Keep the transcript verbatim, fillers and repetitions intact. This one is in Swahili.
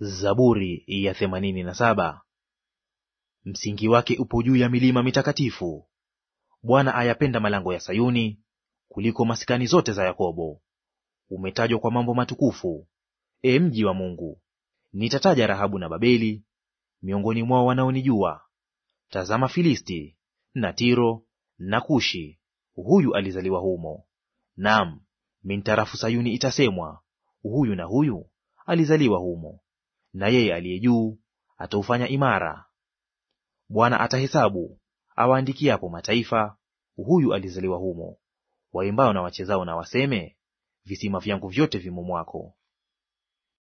Zaburi ya themanini na saba. Msingi wake upo juu ya milima mitakatifu. Bwana ayapenda malango ya Sayuni kuliko maskani zote za Yakobo. Umetajwa kwa mambo matukufu, e mji wa Mungu. Nitataja Rahabu na Babeli miongoni mwao wanaonijua. Tazama Filisti na Tiro na Kushi, huyu alizaliwa humo. Naam, mintarafu Sayuni itasemwa, huyu na huyu alizaliwa humo. Na yeye aliye juu ataufanya imara. Bwana atahesabu awaandikiapo mataifa, huyu alizaliwa humo. Waimbao na wachezao na waseme, visima vyangu vyote vimo mwako.